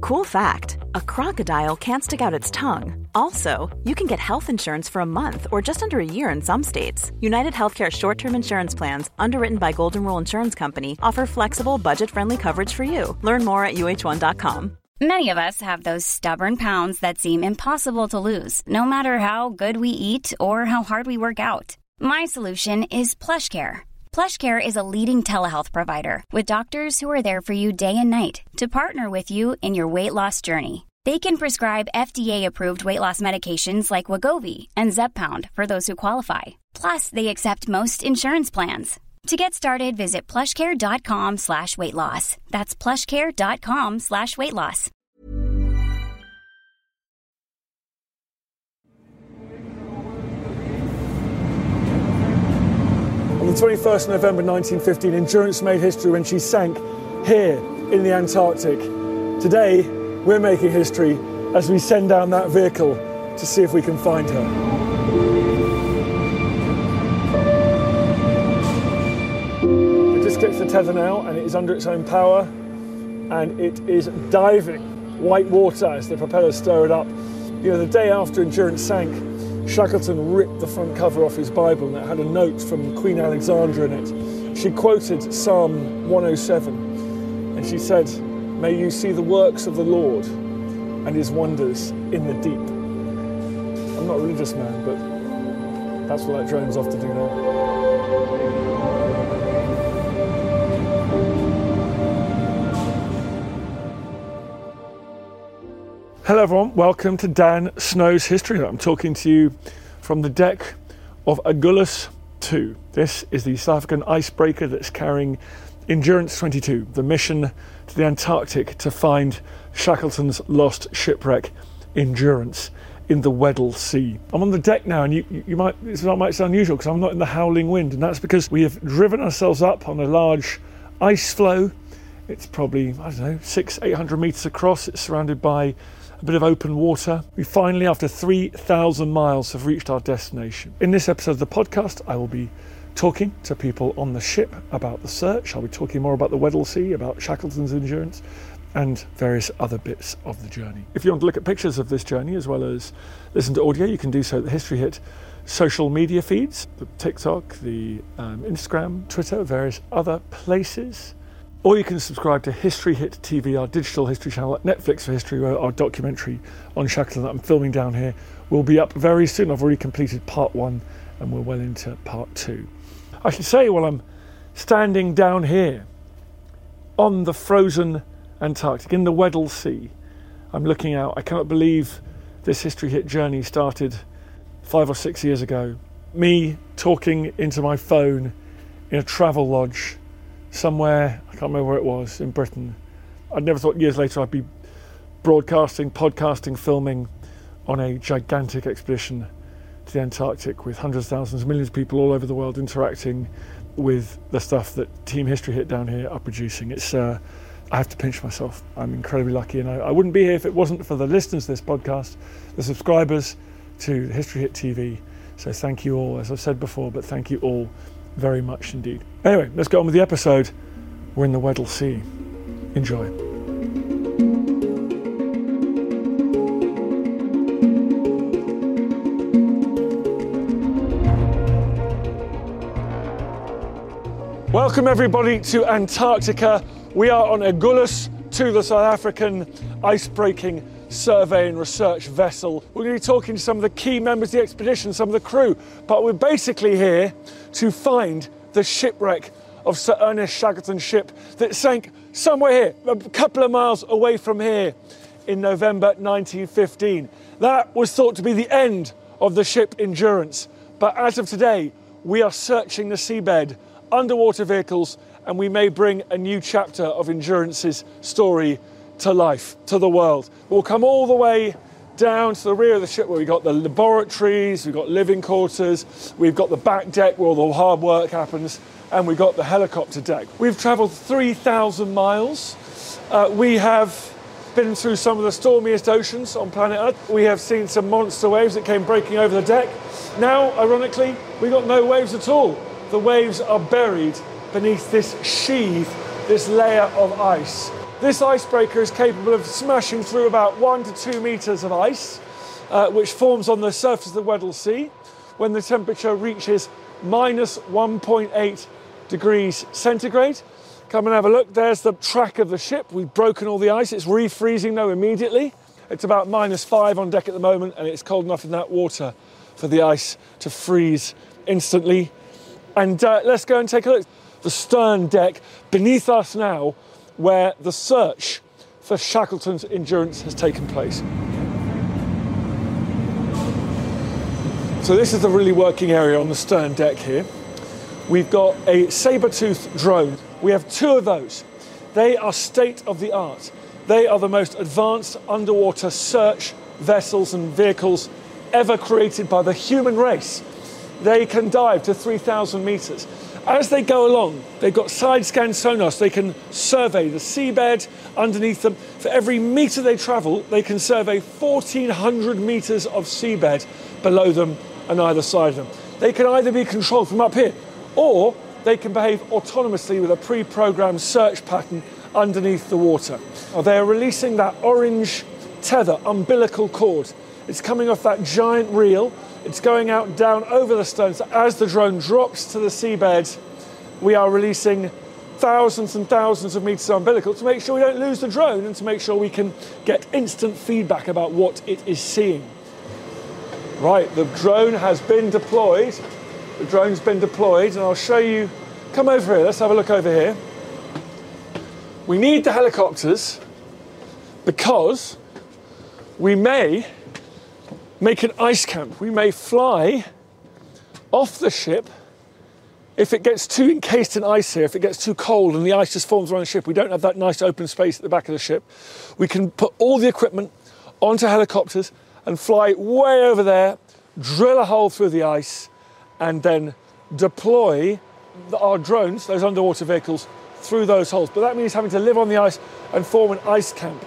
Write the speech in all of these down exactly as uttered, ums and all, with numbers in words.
Cool fact, a crocodile can't stick out its tongue. Also, you can get health insurance for a month or just under a year in some states. United Healthcare short-term insurance plans, underwritten by Golden Rule Insurance Company, offer flexible, budget-friendly coverage for you. Learn more at U H one dot com. Many of us have those stubborn pounds that seem impossible to lose, no matter how good we eat or how hard we work out. My solution is PlushCare. PlushCare is a leading telehealth provider with doctors who are there for you day and night to partner with you in your weight loss journey. They can prescribe F D A-approved weight loss medications like Wegovy and Zepbound for those who qualify. Plus, they accept most insurance plans. To get started, visit plushcare.com slash weight loss. That's plushcare.com slash weight loss. On the twenty-first of November nineteen fifteen, Endurance made history when she sank here in the Antarctic. Today, we're making history as we send down that vehicle to see if we can find her. It disconnects the tether now, and it is under its own power, and it is diving white water as the propellers stir it up. You know, the day after Endurance sank, Shackleton ripped the front cover off his Bible, and it had a note from Queen Alexandra in it. She quoted Psalm one oh seven, and she said, "May you see the works of the Lord and his wonders in the deep." I'm not a religious man, but that's what that drone's off to do now. Hello everyone, welcome to Dan Snow's History Hut. I'm talking to you from the deck of Agulhas two. This is the South African icebreaker that's carrying Endurance twenty-two, the mission to the Antarctic to find Shackleton's lost shipwreck Endurance in the Weddell Sea. I'm on the deck now, and you, you might this might sound unusual because I'm not in the howling wind, and that's because we have driven ourselves up on a large ice floe. It's probably, I don't know, six, eight hundred metres across. It's surrounded by a bit of open water. We finally, after three thousand miles, have reached our destination. In this episode of the podcast, I will be talking to people on the ship about the search. I'll be talking more about the Weddell Sea, about Shackleton's Endurance, and various other bits of the journey. If you want to look at pictures of this journey as well as listen to audio, you can do so at the History Hit social media feeds, the TikTok, the um, Instagram, Twitter, various other places. Or you can subscribe to History Hit T V, our digital history channel at Netflix for History, where our documentary on Shackleton that I'm filming down here will be up very soon. I've already completed part one and we're well into part two. I should say, while I'm standing down here on the frozen Antarctic, in the Weddell Sea, I'm looking out. I cannot believe this History Hit journey started five or six years ago. Me talking into my phone in a travel lodge somewhere, I can't remember where it was, in Britain. I'd never thought years later I'd be broadcasting, podcasting, filming on a gigantic expedition to the Antarctic with hundreds of thousands, millions of people all over the world interacting with the stuff that Team History Hit down here are producing. It's, uh, I have to pinch myself. I'm incredibly lucky, and I, I wouldn't be here if it wasn't for the listeners to this podcast, the subscribers to History Hit T V. So thank you all, as I've said before, but thank you all very much indeed. Anyway, let's get on with the episode. We're in the Weddell Sea. Enjoy. Welcome everybody to Antarctica. We are on Agulhas two, the South African ice-breaking survey and research vessel. We're going to be talking to some of the key members of the expedition, some of the crew, but we're basically here to find the shipwreck of Sir Ernest Shackleton's ship that sank somewhere here, a couple of miles away from here in November nineteen fifteen. That was thought to be the end of the ship Endurance, but as of today, we are searching the seabed, underwater vehicles, and we may bring a new chapter of Endurance's story to life, to the world. We'll come all the way down to the rear of the ship where we've got the laboratories, we've got living quarters, we've got the back deck where all the hard work happens, and we've got the helicopter deck. We've travelled three thousand miles. Uh, we have been through some of the stormiest oceans on planet Earth. We have seen some monster waves that came breaking over the deck. Now, ironically, we've got no waves at all. The waves are buried beneath this sheath, this layer of ice. This icebreaker is capable of smashing through about one to two metres of ice, uh, which forms on the surface of the Weddell Sea when the temperature reaches minus one point eight degrees centigrade. Come and have a look. There's the track of the ship. We've broken all the ice. It's refreezing now immediately. It's about minus five on deck at the moment, and it's cold enough in that water for the ice to freeze instantly. And uh, let's go and take a look. The stern deck beneath us now, where the search for Shackleton's Endurance has taken place. So this is the really working area on the stern deck here. We've got a Sabertooth drone. We have two of those. They are state-of-the-art. They are the most advanced underwater search vessels and vehicles ever created by the human race. They can dive to three thousand metres. As they go along, they've got side-scan sonar, so they can survey the seabed underneath them. For every metre they travel, they can survey fourteen hundred metres of seabed below them and either side of them. They can either be controlled from up here, or they can behave autonomously with a pre-programmed search pattern underneath the water. Now, they're releasing that orange tether, umbilical cord. It's coming off that giant reel. It's going out down over the stern. So as the drone drops to the seabed, we are releasing thousands and thousands of meters of umbilical to make sure we don't lose the drone and to make sure we can get instant feedback about what it is seeing. Right, the drone has been deployed. The drone's been deployed, and I'll show you. Come over here, let's have a look over here. We need the helicopters because we may make an ice camp. We may fly off the ship if it gets too encased in ice here, if it gets too cold and the ice just forms around the ship. We don't have that nice open space at the back of the ship. We can put all the equipment onto helicopters and fly way over there, drill a hole through the ice, and then deploy the, our drones, those underwater vehicles, through those holes. But that means having to live on the ice and form an ice camp.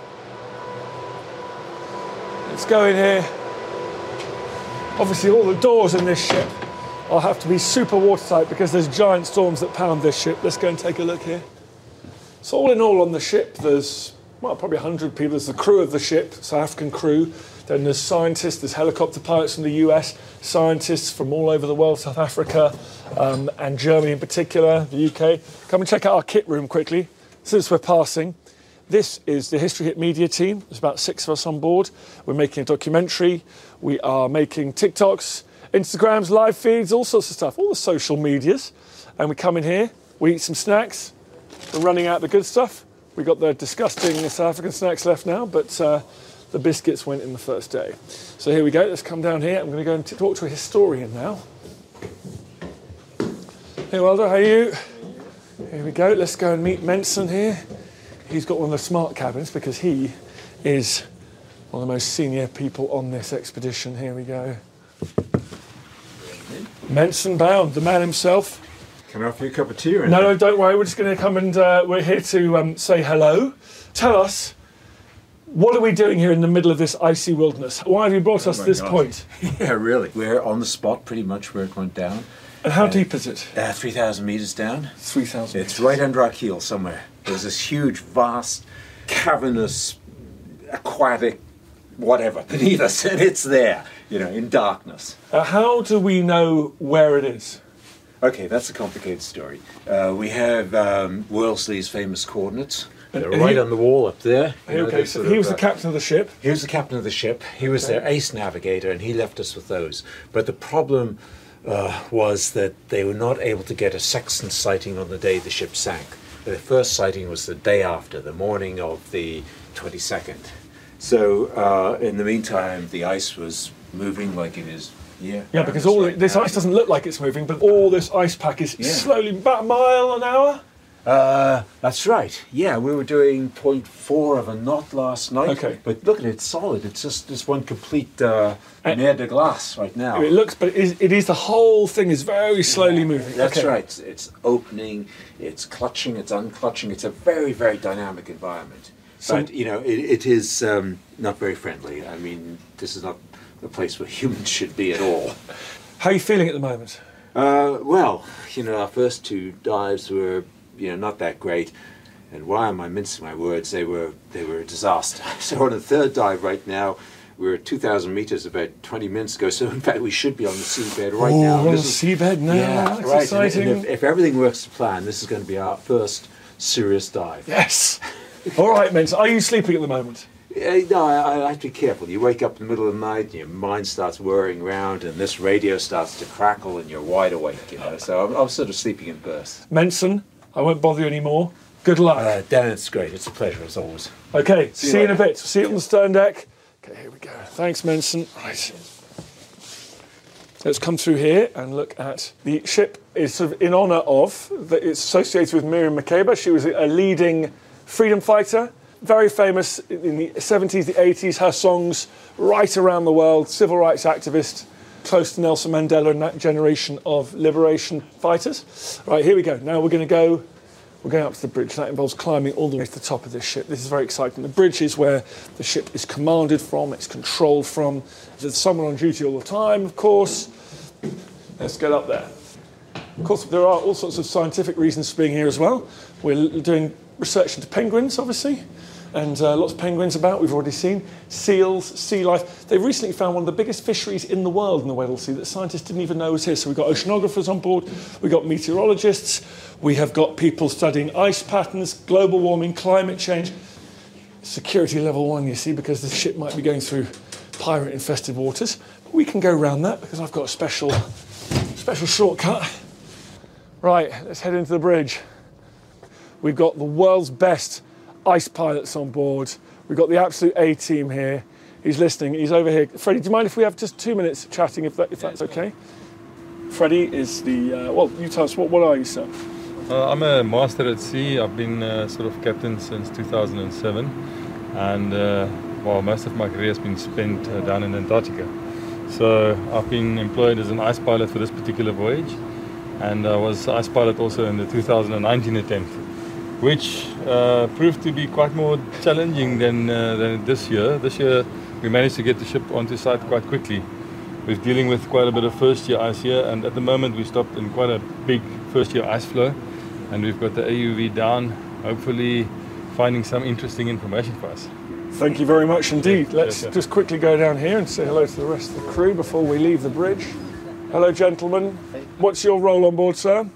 Let's go in here. Obviously all the doors in this ship will have to be super watertight because there's giant storms that pound this ship. Let's go and take a look here. So all in all on the ship, there's well, probably one hundred people. There's the crew of the ship, South African crew. Then there's scientists, there's helicopter pilots from the U S, scientists from all over the world, South Africa um, and Germany in particular, the U K. Come and check out our kit room quickly, since we're passing. This is the History Hit media team. There's about six of us on board. We're making a documentary. We are making TikToks, Instagrams, live feeds, all sorts of stuff, all the social medias. And we come in here, we eat some snacks. We're running out the good stuff. We got the disgusting South African snacks left now, but uh, the biscuits went in the first day. So here we go, let's come down here. I'm going to go and t- talk to a historian now. Hey Waldo, how are you? Here we go, let's go and meet Menson here. He's got one of the smart cabins because he is one of the most senior people on this expedition. Here we go. Menson Bound, the man himself. Can I offer you a cup of tea? Or no, no, don't worry. We're just going to come and uh, we're here to um, say hello. Tell us, what are we doing here in the middle of this icy wilderness? Why have you brought us oh to this God. point? Yeah, really. We're on the spot pretty much where it went down. And how uh, deep is it? Uh, three thousand metres down. three thousand It's right under our keel somewhere. There's this huge, vast, cavernous, aquatic, whatever beneath us, and it's there, you know, in darkness. Uh, how do we know where it is? Okay, that's a complicated story. Uh, we have um, Worsley's famous coordinates. And- They're and right he- on the wall up there. You know, Okay, they're so sort he was of, the uh, captain of the ship. He was the captain of the ship. He was their ace navigator, and he left us with those. But the problem uh, was that they were not able to get a sextant sighting on the day the ship sank. The first sighting was the day after, the morning of the twenty-second. So uh, in the meantime, the ice was moving like it is here. Yeah, because all right this now. ice doesn't look like it's moving, but all this ice pack is Yeah. slowly, about a mile an hour. Uh, that's right. Yeah, we were doing point four of a knot last night. Okay. But look at it, it's solid. It's just this one complete uh, And- mer de glace right now. It looks, but it is, it is the whole thing is very slowly moving. That's Okay. right. It's, it's opening, it's clutching, it's unclutching. It's a very, very dynamic environment. So- but, you know, it, it is um, not very friendly. I mean, this is not the place where humans should be at all. How are you feeling at the moment? Uh, well, you know, our first two dives were, you know, not that great. And why am I mincing my words? They were they were a disaster. So on the third dive right now, we're at two thousand meters about twenty minutes ago. So in fact, we should be on the seabed right oh, now. on the is, seabed now. Yeah, That's right. exciting. And, and if, if everything works to plan, this is going to be our first serious dive. Yes. All right, Mensa. Are you sleeping at the moment? Uh, no, I, I have to be careful. You wake up in the middle of the night and your mind starts whirring around and this radio starts to crackle and you're wide awake, you know. So I'm, I'm sort of sleeping in bursts. Menson, I won't bother you anymore. Good luck. Uh, Dan, it's great. It's a pleasure as always. Okay, see, See you you in a later. bit. See you on the stern deck. Okay, here we go. Thanks, Menson. Right. Let's come through here and look at the ship. Is sort of in honour of, that it's associated with Miriam Makeba. She was a leading freedom fighter, very famous in the seventies, the eighties. Her songs right around the world, civil rights activist, close to Nelson Mandela and that generation of liberation fighters. Right, here we go. Now we're going to go, we're going up to the bridge. That involves climbing all the way to the top of this ship. This is very exciting. The bridge is where the ship is commanded from, it's controlled from. There's someone on duty all the time, of course. Let's get up there. Of course, there are all sorts of scientific reasons for being here as well. We're doing research into penguins, obviously, and uh, lots of penguins about, we've already seen. Seals, sea life. They've recently found one of the biggest fisheries in the world in the Weddell Sea that scientists didn't even know was here. So we've got oceanographers on board, we've got meteorologists, we have got people studying ice patterns, global warming, climate change. Security level one, you see, because the ship might be going through pirate-infested waters. But we can go around that because I've got a special, special shortcut. Right, let's head into the bridge. We've got the world's best ice pilots on board. We've got the absolute A-team here. He's listening, he's over here. Freddie, do you mind if we have just two minutes chatting, if, that, if that's okay? Freddie is the, uh, well, you tell us, what, what are you, sir? Uh, I'm a master at sea. I've been uh, sort of captain since two thousand seven. And, uh, well, most of my career has been spent uh, down in Antarctica. So I've been employed as an ice pilot for this particular voyage. And I was ice pilot also in the two thousand nineteen attempt, which uh, proved to be quite more challenging than, uh, than this year. This year we managed to get the ship onto site quite quickly. We're dealing with quite a bit of first year ice here, and at the moment we stopped in quite a big first year ice flow, and we've got the A U V down, hopefully finding some interesting information for us. Thank you very much indeed. Yeah, Let's yeah, yeah. just quickly go down here and say hello to the rest of the crew before we leave the bridge. Hello, gentlemen. What's your role on board, sir?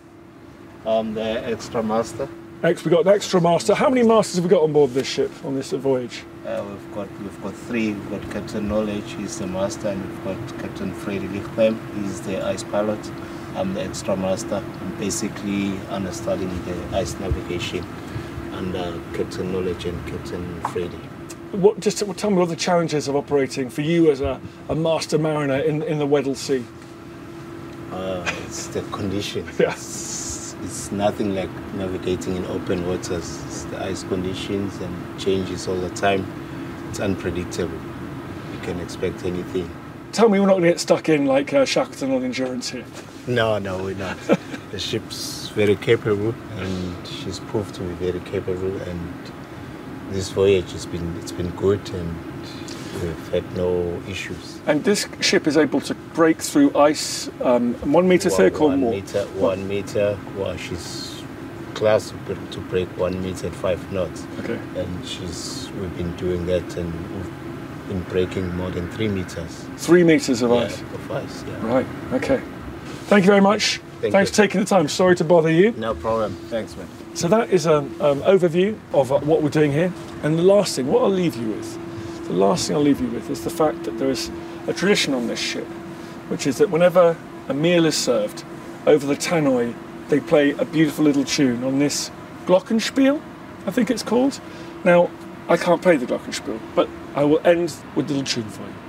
I'm the extra master. Next, we've got an extra master. How many masters have we got on board this ship on this voyage? Uh, we've got we've got three. We've got Captain Knowledge, he's the master, and we've got Captain Freddy Lichtheim, he's the ice pilot. I'm the extra master. I'm basically understudying the ice navigation under Captain Knowledge and Captain Freddy. What, just to, tell me what the challenges of operating for you as a, a master mariner in, in the Weddell Sea. Uh, it's the conditions. Yeah. It's, it's nothing like navigating in open waters. It's the ice conditions and changes all the time. It's unpredictable. You can expect anything. Tell me we're not going to get stuck in like uh, Shackleton on Endurance here. No, no, we're not. The ship's very capable, and she's proved to be very capable. And this voyage has been it's been good, and we've had no issues. And this ship is able to break through ice, um, one metre thick or one more? Meter, one meter. Well, she's class to break one meter at five knots. Okay. And she's we've been doing that, and we've been breaking more than three meters. Three metres of Yeah, ice. of ice. Yeah. Right. Okay. Thank you very much. Thank Thanks you. for taking the time. Sorry to bother you. No problem. Thanks, man. So that is an um, overview of uh, what we're doing here. And the last thing, what I'll leave you with, the last thing I'll leave you with is the fact that there is a tradition on this ship, which is that whenever a meal is served over the tannoy, they play a beautiful little tune on this glockenspiel, I think it's called. Now, I can't play the glockenspiel, but I will end with a little tune for you.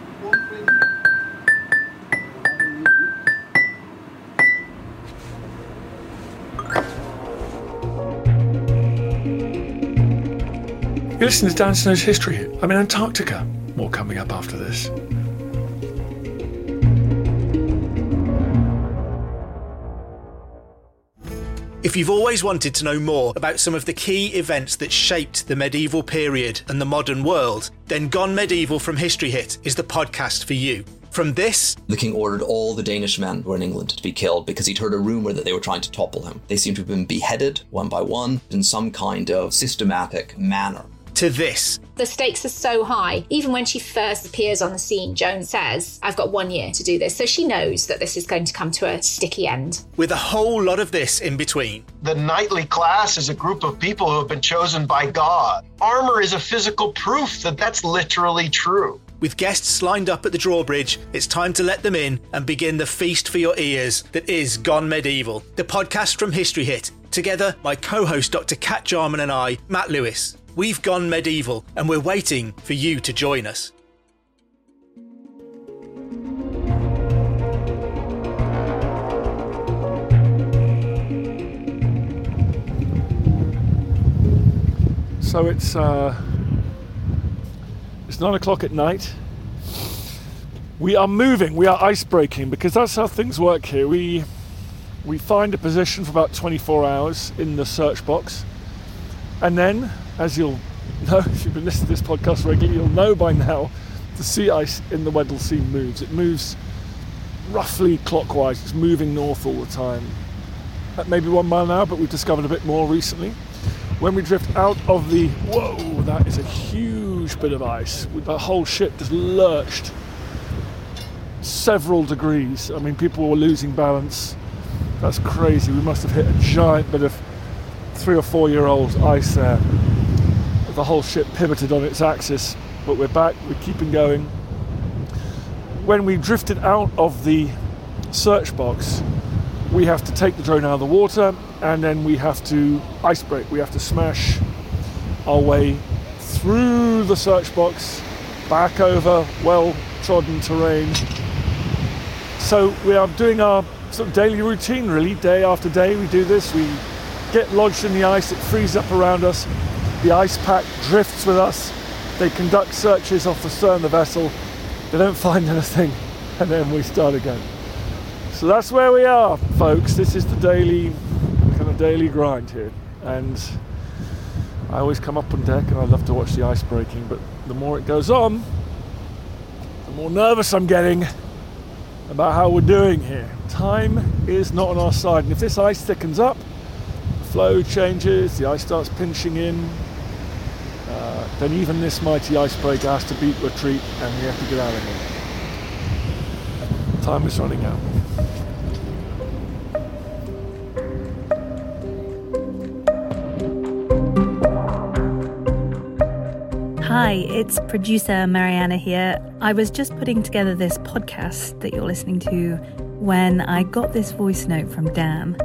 You're listening to Dan Snow's History. I'm in Antarctica. More coming up after this. If you've always wanted to know more about some of the key events that shaped the medieval period and the modern world, then Gone Medieval from History Hit is the podcast for you. From this, the king ordered all the Danish men who were in England to be killed because he'd heard a rumour that they were trying to topple him. They seem to have been beheaded one by one in some kind of systematic manner. To this. The stakes are so high. Even when she first appears on the scene, Joan says, I've got one year to do this. So she knows that this is going to come to a sticky end. With a whole lot of this in between. The knightly class is a group of people who have been chosen by God. Armour is a physical proof that that's literally true. With guests lined up at the drawbridge, it's time to let them in and begin the feast for your ears that is Gone Medieval, the podcast from History Hit. Together, my co-host Doctor Kat Jarman and I, Matt Lewis. We've gone medieval, and we're waiting for you to join us. So it's uh, it's nine o'clock at night. We are moving. We are ice breaking because that's how things work here. We we find a position for about twenty-four hours in the search box, and then, as you'll know if you've been listening to this podcast regularly, you'll know by now the sea ice in the Weddell Sea moves. It moves roughly clockwise. It's moving north all the time at maybe one mile an hour, but we've discovered a bit more recently. When we drift out of the, whoa, that is a huge bit of ice. The whole ship just lurched several degrees. I mean, people were losing balance. That's crazy. We must have hit a giant bit of three or four year old ice there. The whole ship pivoted on its axis, but we're back, we're keeping going. When we drifted out of the search box, we have to take the drone out of the water, and then we have to ice break. We have to smash our way through the search box, back over well-trodden terrain. So we are doing our sort of daily routine, really. Day after day we do this. We get lodged in the ice, it freezes up around us. The ice pack drifts with us. They conduct searches off the stern of the vessel. They don't find anything, and then we start again. So that's where we are, folks. This is the daily, kind of daily grind here. And I always come up on deck and I love to watch the ice breaking, but the more it goes on, the more nervous I'm getting about how we're doing here. Time is not on our side, and if this ice thickens up, the flow changes, the ice starts pinching in, uh, then even this mighty icebreaker has to beat retreat and we have to get out of here. Time is running out. Hi, it's producer Mariana here. I was just putting together this podcast that you're listening to when I got this voice note from Dan.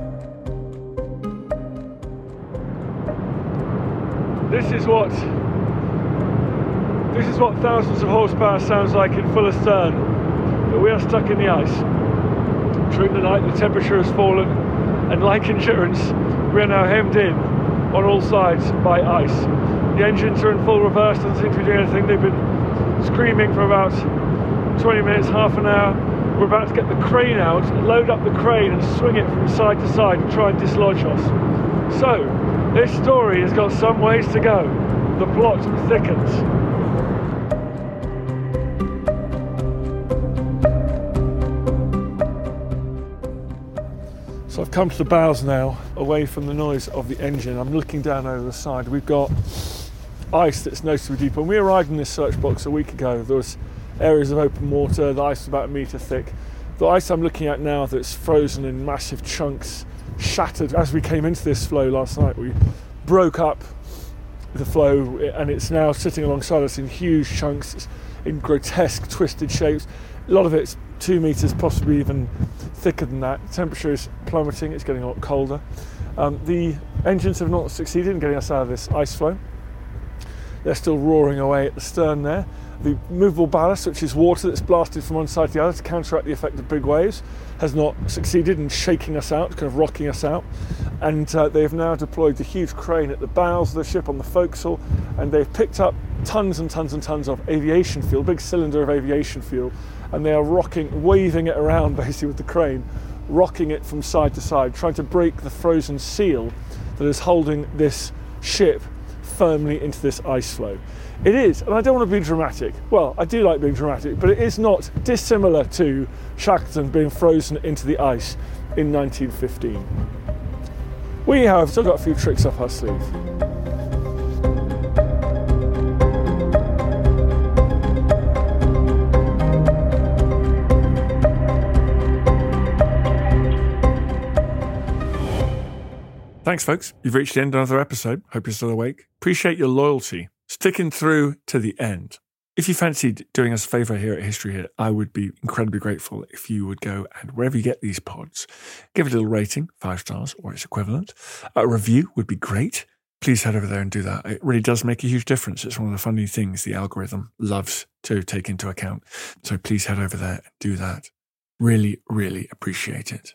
This is what this is what thousands of horsepower sounds like in full astern. But we are stuck in the ice. During the night, the temperature has fallen, and like endurance, we are now hemmed in on all sides by ice. The engines are in full reverse, doesn't seem to be doing anything. They've been screaming for about twenty minutes, half an hour. We're about to get the crane out, load up the crane and swing it from side to side and try and dislodge us. So, this story has got some ways to go. The plot thickens. So I've come to the bows now, away from the noise of the engine. I'm looking down over the side. We've got ice that's noticeably deep. When we arrived in this search box a week ago, there was areas of open water. The ice was about a metre thick. The ice I'm looking at now that's frozen in massive chunks, shattered. As we came into this flow last night, we broke up the flow and it's now sitting alongside us in huge chunks, in grotesque twisted shapes. A lot of it's two metres, possibly even thicker than that. The temperature is plummeting, it's getting a lot colder. Um, the engines have not succeeded in getting us out of this ice flow. They're still roaring away at the stern there. The movable ballast, which is water that's blasted from one side to the other to counteract the effect of big waves, has not succeeded in shaking us out, kind of rocking us out. And uh, they've now deployed the huge crane at the bows of the ship on the forecastle, and they've picked up tons and tons and tons of aviation fuel, big cylinder of aviation fuel, and they are rocking, waving it around basically with the crane, rocking it from side to side, trying to break the frozen seal that is holding this ship firmly into this ice floe. It is, and I don't want to be dramatic. Well, I do like being dramatic, but it is not dissimilar to Shackleton being frozen into the ice in nineteen fifteen. We, however, still got a few tricks up our sleeve. Thanks, folks. You've reached the end of another episode. Hope you're still awake. Appreciate your loyalty, sticking through to the end. If you fancied doing us a favour here at History Hit, I would be incredibly grateful if you would go and wherever you get these pods, give it a little rating, five stars or its equivalent. A review would be great. Please head over there and do that. It really does make a huge difference. It's one of the funny things the algorithm loves to take into account. So please head over there and do that. Really, really appreciate it.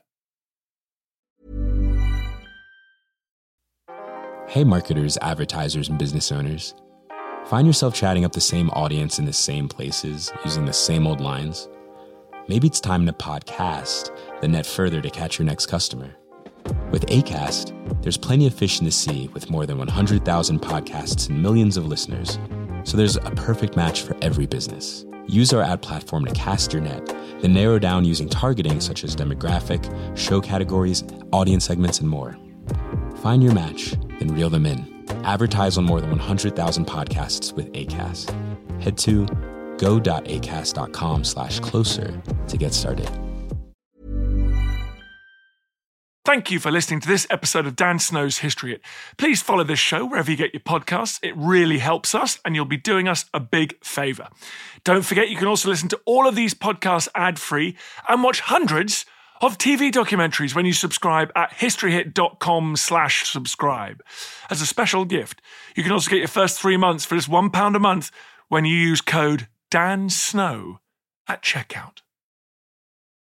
Hey marketers, advertisers, and business owners. Find yourself chatting up the same audience in the same places, using the same old lines? Maybe it's time to podcast, then net further to catch your next customer. With Acast, there's plenty of fish in the sea with more than one hundred thousand podcasts and millions of listeners. So there's a perfect match for every business. Use our ad platform to cast your net, then narrow down using targeting such as demographic, show categories, audience segments, and more. Find your match, then reel them in. Advertise on more than one hundred thousand podcasts with Acast. Head to go.acast.com slash closer to get started. Thank you for listening to this episode of Dan Snow's History Hit. Please follow this show wherever you get your podcasts. It really helps us, and you'll be doing us a big favour. Don't forget, you can also listen to all of these podcasts ad-free and watch hundreds of T V documentaries when you subscribe at historyhit.com slash subscribe. As a special gift, you can also get your first three months for just one pound a month when you use code DANSNOW at checkout.